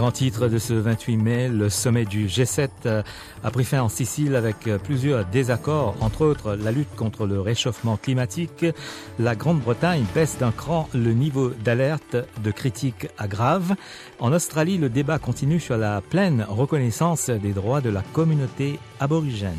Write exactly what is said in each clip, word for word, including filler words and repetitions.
grands titres de ce vingt-huit mai, le sommet du G sept a pris fin en Sicile avec plusieurs désaccords, entre autres la lutte contre le réchauffement climatique. La Grande-Bretagne baisse d'un cran le niveau d'alerte de critique à grave. En Australie, le débat continue sur la pleine reconnaissance des droits de la communauté aborigène.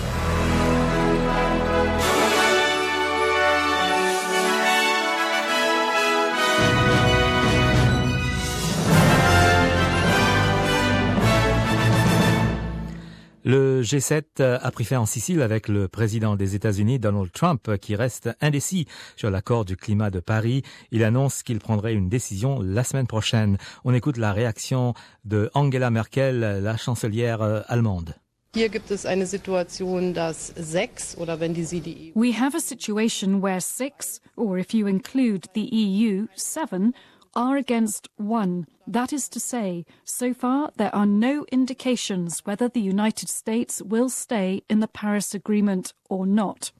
Le G sept a pris fin en Sicile avec le président des États-Unis, Donald Trump, qui reste indécis sur l'accord du climat de Paris. Il annonce qu'il prendrait une décision la semaine prochaine. On écoute la réaction de Angela Merkel, la chancelière allemande. Hier gibt es eine Situation, dass sechs oder wenn die Sie die We have a situation where six, or if you include the E U, seven, are against one. That is to say, so far there are no indications whether the United States will stay in the Paris Agreement or not.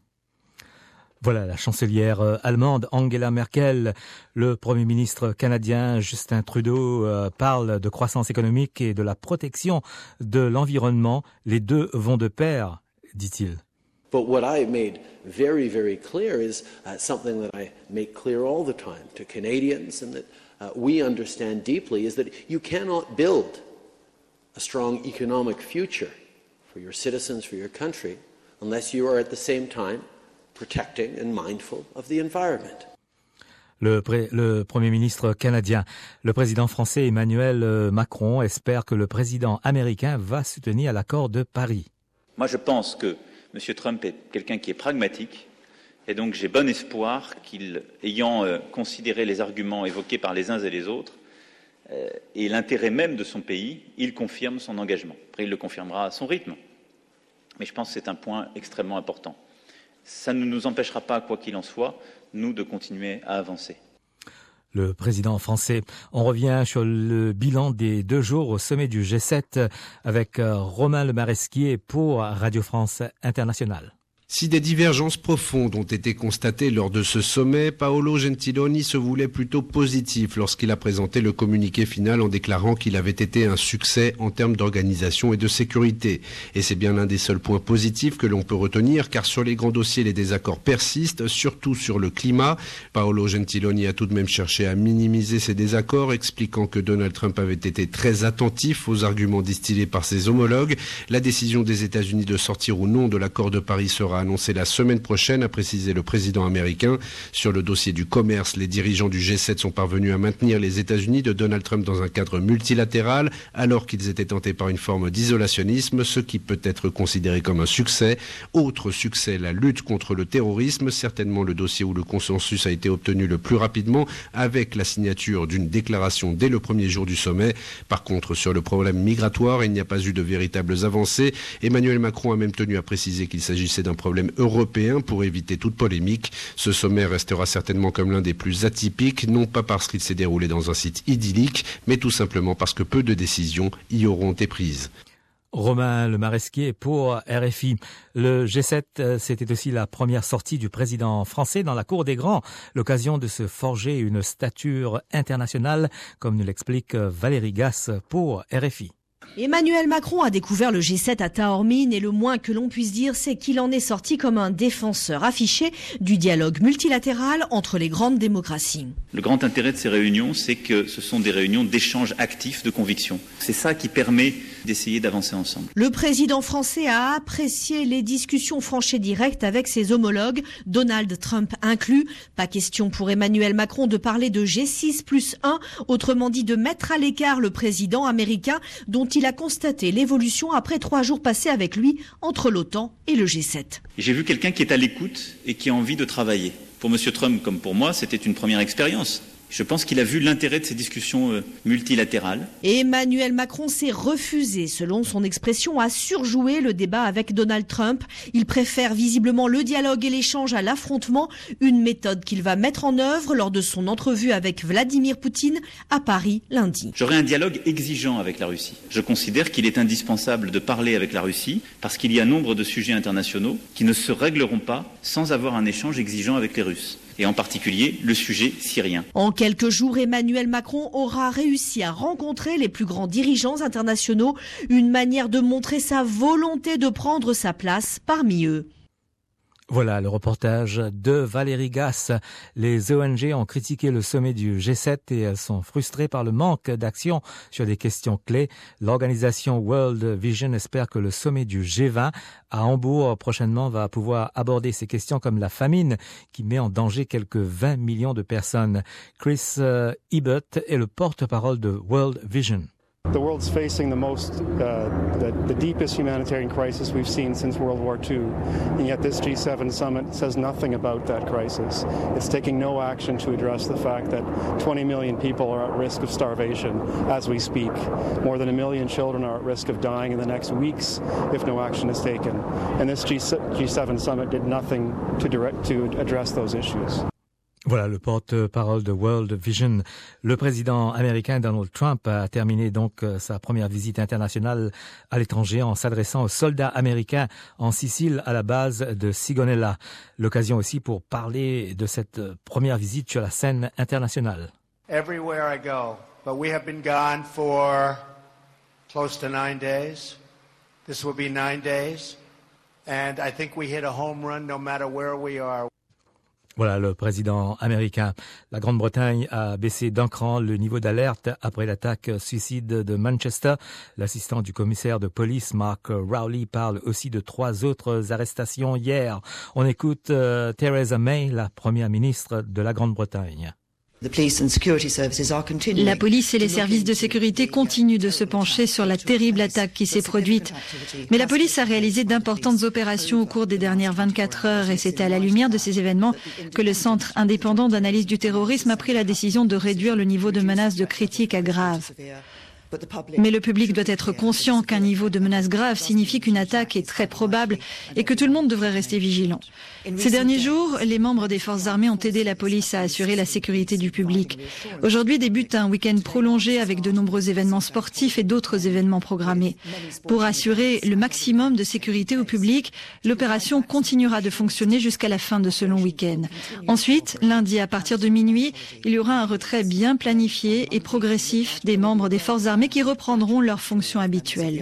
Voilà la chancelière allemande Angela Merkel. Le Premier ministre canadien Justin Trudeau euh, parle de croissance économique et de la protection de l'environnement. Les deux vont de pair, dit-il. But what I made very, very clear is uh, something that I make clear all the time to Canadians and that uh, we understand deeply is that you cannot build a strong economic future for your citizens, for your country, unless you are at the same time protecting and mindful of the environment. Le, pré, le Premier ministre canadien, le président français Emmanuel Macron espère que le président américain va soutenir l'accord de Paris. Moi, je pense que M. Trump est quelqu'un qui est pragmatique et donc j'ai bon espoir qu'il, ayant euh, considéré les arguments évoqués par les uns et les autres euh, et l'intérêt même de son pays, il confirme son engagement. Après, il le confirmera à son rythme. Mais je pense que c'est un point extrêmement important. Ça ne nous empêchera pas, quoi qu'il en soit, nous, de continuer à avancer. Le président français. On revient sur le bilan des deux jours au sommet du G sept avec Romain Le Maresquier pour Radio France Internationale. Si des divergences profondes ont été constatées lors de ce sommet, Paolo Gentiloni se voulait plutôt positif lorsqu'il a présenté le communiqué final en déclarant qu'il avait été un succès en termes d'organisation et de sécurité. Et c'est bien l'un des seuls points positifs que l'on peut retenir, car sur les grands dossiers, les désaccords persistent, surtout sur le climat. Paolo Gentiloni a tout de même cherché à minimiser ces désaccords, expliquant que Donald Trump avait été très attentif aux arguments distillés par ses homologues. La décision des États-Unis de sortir ou non de l'accord de Paris sera annoncé la semaine prochaine, a précisé le président américain. Sur le dossier du commerce, les dirigeants du G sept sont parvenus à maintenir les États-Unis de Donald Trump dans un cadre multilatéral, alors qu'ils étaient tentés par une forme d'isolationnisme, ce qui peut être considéré comme un succès. Autre succès, la lutte contre le terrorisme, certainement le dossier où le consensus a été obtenu le plus rapidement, avec la signature d'une déclaration dès le premier jour du sommet. Par contre, sur le problème migratoire, il n'y a pas eu de véritables avancées. Emmanuel Macron a même tenu à préciser qu'il s'agissait d'un problème européen pour éviter toute polémique. Ce sommet restera certainement comme l'un des plus atypiques, non pas parce qu'il s'est déroulé dans un site idyllique, mais tout simplement parce que peu de décisions y auront été prises. Romain Le Maresquier pour R F I. Le G sept, c'était aussi la première sortie du président français dans la cour des grands, l'occasion de se forger une stature internationale, comme nous l'explique Valérie Gasse pour R F I. Emmanuel Macron a découvert le G sept à Taormine et le moins que l'on puisse dire, c'est qu'il en est sorti comme un défenseur affiché du dialogue multilatéral entre les grandes démocraties. Le grand intérêt de ces réunions, c'est que ce sont des réunions d'échange actif de convictions. C'est ça qui permet d'essayer d'avancer ensemble. Le président français a apprécié les discussions franches et directes avec ses homologues, Donald Trump inclus. Pas question pour Emmanuel Macron de parler de G six plus un, autrement dit de mettre à l'écart le président américain dont il a constaté l'évolution après trois jours passés avec lui entre l'OTAN et le G sept. J'ai vu quelqu'un qui est à l'écoute et qui a envie de travailler. Pour M. Trump comme pour moi, c'était une première expérience. Je pense qu'il a vu l'intérêt de ces discussions euh, multilatérales. Emmanuel Macron s'est refusé, selon son expression, à surjouer le débat avec Donald Trump. Il préfère visiblement le dialogue et l'échange à l'affrontement, une méthode qu'il va mettre en œuvre lors de son entrevue avec Vladimir Poutine à Paris lundi. J'aurai un dialogue exigeant avec la Russie. Je considère qu'il est indispensable de parler avec la Russie parce qu'il y a nombre de sujets internationaux qui ne se régleront pas sans avoir un échange exigeant avec les Russes. et en particulier le sujet syrien. En quelques jours, Emmanuel Macron aura réussi à rencontrer les plus grands dirigeants internationaux, une manière de montrer sa volonté de prendre sa place parmi eux. Voilà le reportage de Valérie Gasse. Les O N G ont critiqué le sommet du G sept et elles sont frustrées par le manque d'action sur des questions clés. L'organisation World Vision espère que le sommet du G vingt à Hambourg prochainement va pouvoir aborder ces questions comme la famine qui met en danger quelques vingt millions de personnes. Chris Ebert est le porte-parole de World Vision. The world's facing the most, uh, the, the deepest humanitarian crisis we've seen since World War Two, and yet this G seven summit says nothing about that crisis. It's taking no action to address the fact that twenty million people are at risk of starvation as we speak. More than a million children are at risk of dying in the next weeks if no action is taken. And this G seven summit did nothing to, direct, to address those issues. Voilà le porte-parole de World Vision. Le président américain Donald Trump a terminé donc sa première visite internationale à l'étranger en s'adressant aux soldats américains en Sicile à la base de Sigonella. L'occasion aussi pour parler de cette première visite sur la scène internationale. Everywhere I go, but we have been gone for close to nine days. This will be nine days, and I think we hit a home run no matter where we are. Voilà le président américain. La Grande-Bretagne a baissé d'un cran le niveau d'alerte après l'attaque suicide de Manchester. L'assistant du commissaire de police, Mark Rowley, parle aussi de trois autres arrestations hier. On écoute euh, Theresa May, la première ministre de la Grande-Bretagne. La police et les services de sécurité continuent de se pencher sur la terrible attaque qui s'est produite. Mais la police a réalisé d'importantes opérations au cours des dernières vingt-quatre heures et c'est à la lumière de ces événements que le Centre indépendant d'analyse du terrorisme a pris la décision de réduire le niveau de menace de critique à grave. Mais le public doit être conscient qu'un niveau de menace grave signifie qu'une attaque est très probable et que tout le monde devrait rester vigilant. Ces derniers jours, les membres des forces armées ont aidé la police à assurer la sécurité du public. Aujourd'hui débute un week-end prolongé avec de nombreux événements sportifs et d'autres événements programmés. Pour assurer le maximum de sécurité au public, l'opération continuera de fonctionner jusqu'à la fin de ce long week-end. Ensuite, lundi à partir de minuit, il y aura un retrait bien planifié et progressif des membres des forces armées mais qui reprendront leurs fonctions habituelles.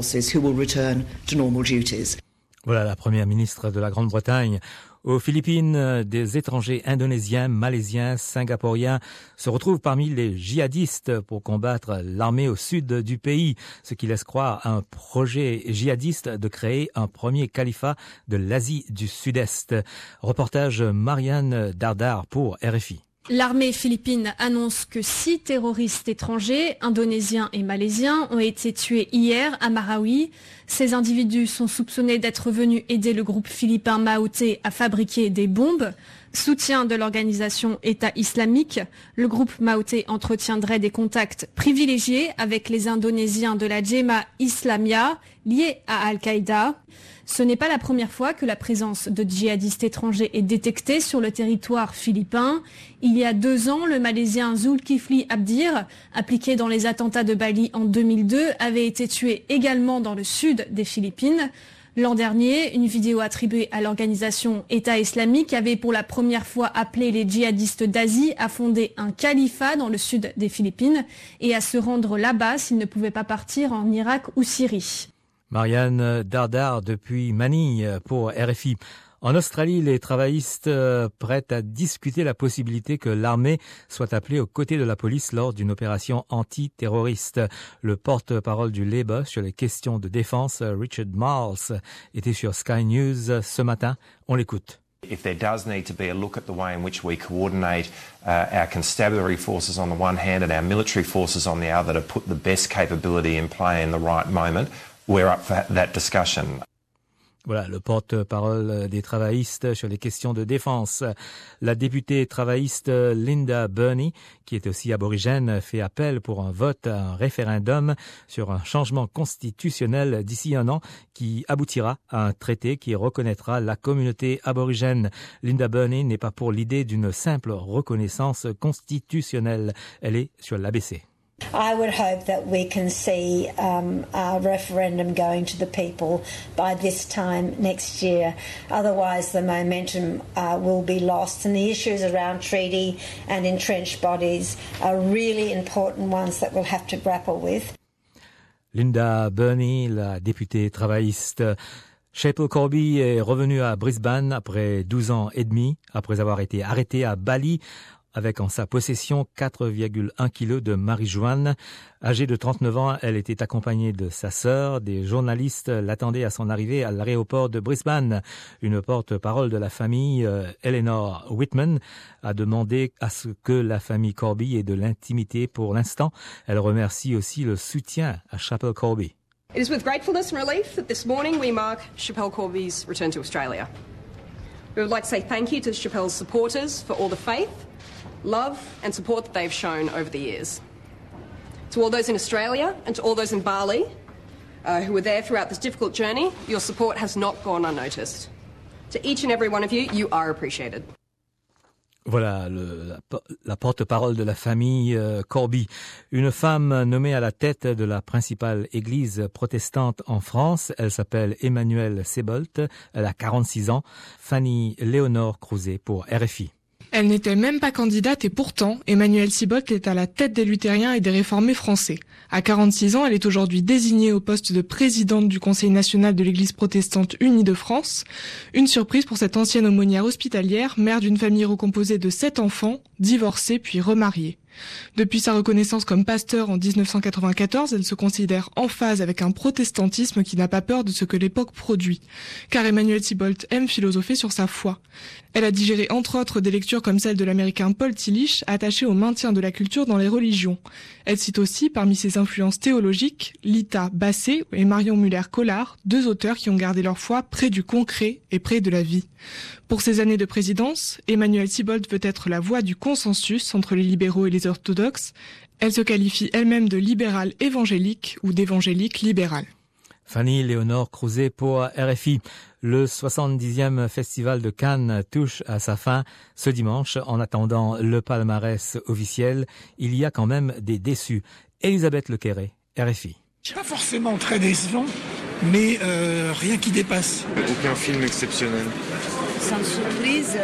Voilà la première ministre de la Grande-Bretagne. Aux Philippines, des étrangers indonésiens, malaisiens, singapouriens se retrouvent parmi les djihadistes pour combattre l'armée au sud du pays, ce qui laisse croire à un projet djihadiste de créer un premier califat de l'Asie du Sud-Est. Reportage Marianne Dardar pour R F I. L'armée philippine annonce que six terroristes étrangers, indonésiens et malaisiens, ont été tués hier à Marawi. Ces individus sont soupçonnés d'être venus aider le groupe philippin Maoté à fabriquer des bombes. Soutien de l'organisation État islamique, le groupe Maoté entretiendrait des contacts privilégiés avec les Indonésiens de la Jemaah Islamiyah liés à Al-Qaïda. Ce n'est pas la première fois que la présence de djihadistes étrangers est détectée sur le territoire philippin. Il y a deux ans, le Malaisien Zulkifli Abdir, impliqué dans les attentats de Bali en deux mille deux, avait été tué également dans le sud des Philippines. L'an dernier, une vidéo attribuée à l'organisation État islamique avait pour la première fois appelé les djihadistes d'Asie à fonder un califat dans le sud des Philippines et à se rendre là-bas s'ils ne pouvaient pas partir en Irak ou Syrie. Marianne Dardar depuis Manille pour R F I. En Australie, les travaillistes prêtent à discuter la possibilité que l'armée soit appelée aux côtés de la police lors d'une opération antiterroriste. Le porte-parole du Labour sur les questions de défense, Richard Marles, était sur Sky News ce matin. On l'écoute. If there does need to be a look at the way in which we coordinate uh, our constabulary forces on the one hand and our military forces on the other to put the best capability in play in the right moment, we're up for that discussion. Voilà, le porte-parole des travaillistes sur les questions de défense. La députée travailliste Linda Burney, qui est aussi aborigène, fait appel pour un vote, un référendum sur un changement constitutionnel d'ici un an qui aboutira à un traité qui reconnaîtra la communauté aborigène. Linda Burney n'est pas pour l'idée d'une simple reconnaissance constitutionnelle. Elle est sur l'A B C. I would hope that we can see um, our referendum going to the people by this time next year. Otherwise, the momentum uh, will be lost. And the issues around treaty and entrenched bodies are really important ones that we'll have to grapple with. Linda Burney, la députée travailliste. Schapelle Corby est revenue à Brisbane après douze ans et demi, après avoir été arrêtée à Bali, avec en sa possession quatre virgule un kilos de marijuana. Âgée de trente-neuf ans, elle était accompagnée de sa sœur. Des journalistes l'attendaient à son arrivée à l'aéroport de Brisbane. Une porte-parole de la famille, euh, Eleanor Whitman, a demandé à ce que la famille Corby ait de l'intimité pour l'instant. Elle remercie aussi le soutien à Schapelle Corby. It is with gratefulness and relief that this morning we mark Schapelle Corby's return to Australia. We would like to say thank you to Schapelle's supporters for all the faith, love and support that they've shown over the years. To all those in Australia and to all those in Bali uh, who were there throughout this difficult journey, your support has not gone unnoticed. To each and every one of you, you are appreciated. Voilà le, la, la porte-parole de la famille euh, Corby, une femme nommée à la tête de la principale église protestante en France. Elle s'appelle Emmanuelle Sebolt, elle a quarante-six ans. Fanny Léonore Crouzet pour R F I. Elle n'était même pas candidate et pourtant, Emmanuelle Sebolt est à la tête des luthériens et des réformés français. À quarante-six ans, elle est aujourd'hui désignée au poste de présidente du Conseil national de l'Église protestante unie de France. Une surprise pour cette ancienne aumônière hospitalière, mère d'une famille recomposée de sept enfants, divorcée puis remariée. Depuis sa reconnaissance comme pasteur en dix-neuf cent quatre-vingt-quatorze, elle se considère en phase avec un protestantisme qui n'a pas peur de ce que l'époque produit. Car Emmanuelle Sebolt aime philosopher sur sa foi. Elle a digéré entre autres des lectures comme celle de l'américain Paul Tillich, attaché au maintien de la culture dans les religions. Elle cite aussi, parmi ses influences théologiques, Lita Bassé et Marion Muller-Collard, deux auteurs qui ont gardé leur foi près du concret et près de la vie. Pour ces années de présidence, Emmanuelle Sebolt veut être la voix du consensus entre les libéraux et les orthodoxes. Elle se qualifie elle-même de libérale évangélique ou d'évangélique libérale. Fanny Léonore Crouzet pour R F I. Le soixante-dixième festival de Cannes touche à sa fin ce dimanche. En attendant le palmarès officiel, il y a quand même des déçus. Elisabeth Lequéré, R F I. Pas forcément très décevant, mais euh, rien qui dépasse. Aucun film exceptionnel. Sans surprise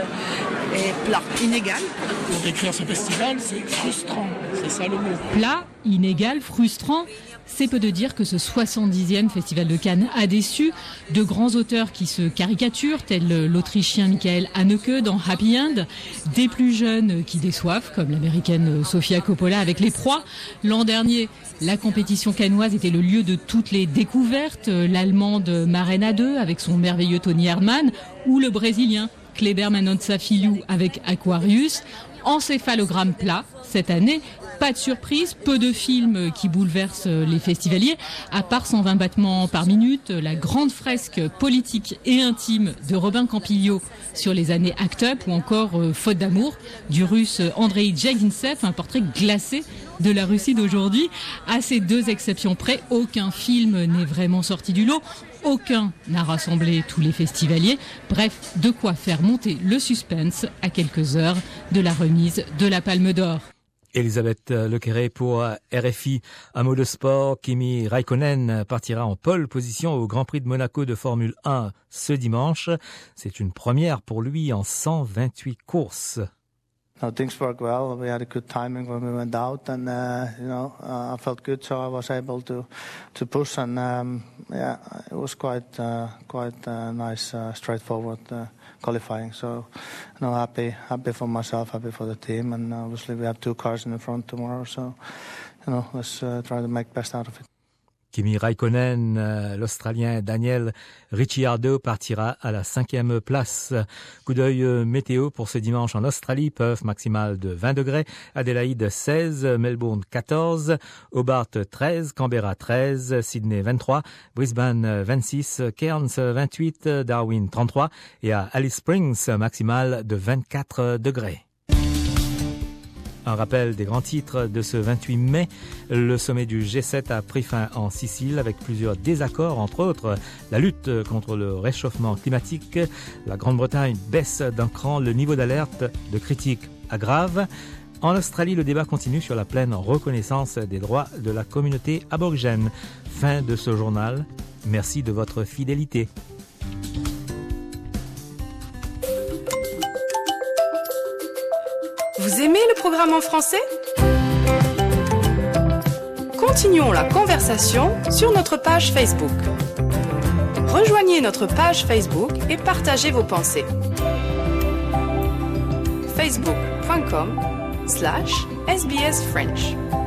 et plat, inégal. Pour décrire ce festival, c'est frustrant, c'est ça le mot. Plat, inégal, frustrant. C'est peu de dire que ce soixante-dixième Festival de Cannes a déçu. De grands auteurs qui se caricaturent, tel l'Autrichien Michael Haneke dans Happy End, des plus jeunes qui déçoivent, comme l'américaine Sofia Coppola avec Les Proies. L'an dernier, la compétition cannoise était le lieu de toutes les découvertes, l'allemande Marena deux avec son merveilleux Tony Erdmann, ou le brésilien Kleber Mendonça Filho avec Aquarius. Encéphalogramme plat, cette année, pas de surprise, peu de films qui bouleversent les festivaliers, à part cent vingt battements par minute, la grande fresque politique et intime de Robin Campillo sur les années Act Up, ou encore euh, Faute d'amour du russe Andrei Djagintsev, un portrait glacé de la Russie d'aujourd'hui. À ces deux exceptions près, aucun film n'est vraiment sorti du lot. Aucun n'a rassemblé tous les festivaliers. Bref, de quoi faire monter le suspense à quelques heures de la remise de la Palme d'Or. Elisabeth Lequéré pour R F I. Un mot de sport, Kimi Raikkonen partira en pole position au Grand Prix de Monaco de Formule un ce dimanche. C'est une première pour lui en cent vingt-huit courses. No, things worked well. We had a good timing when we went out, and uh, you know, uh, I felt good, so I was able to to push, and um, yeah, it was quite uh, quite uh, nice, uh, straightforward uh, qualifying. So, you know, happy happy for myself, happy for the team, and obviously we have two cars in the front tomorrow, so you know, let's uh, try to make best out of it. Kimi Raikkonen, euh, l'Australien Daniel Ricciardo partira à la cinquième place. Coup d'œil euh, météo pour ce dimanche en Australie. Perth maximale de vingt degrés, Adélaïde seize, Melbourne quatorze, Hobart treize, Canberra treize, Sydney vingt-trois, Brisbane vingt-six, Cairns vingt-huit, Darwin trente-trois et à Alice Springs maximale de vingt-quatre degrés. Un rappel des grands titres de ce vingt-huit mai. Le sommet du G sept a pris fin en Sicile avec plusieurs désaccords, entre autres la lutte contre le réchauffement climatique. La Grande-Bretagne baisse d'un cran le niveau d'alerte, de critique aggrave. En Australie, le débat continue sur la pleine reconnaissance des droits de la communauté aborigène. Fin de ce journal. Merci de votre fidélité. Vous aimez le programme en français? Continuons la conversation sur notre page Facebook. Rejoignez notre page Facebook et partagez vos pensées. facebook point com slash S B S French